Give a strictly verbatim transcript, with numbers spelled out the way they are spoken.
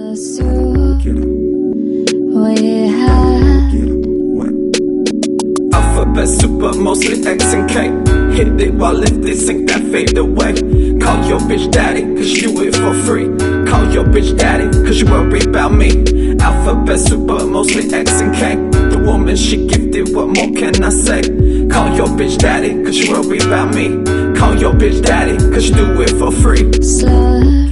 soup. Get 'em. We had Get 'em. What? Alphabet super, mostly X and K. Hit it while if they sink that fade away. Call your bitch daddy, cause you it for free. Call your bitch daddy, cause you worry about me. Alphabet super, mostly X and K. The woman she gifted, what more can I say? Call your bitch daddy, cause you worry about me. Call your bitch daddy, cause you do it for free. slut.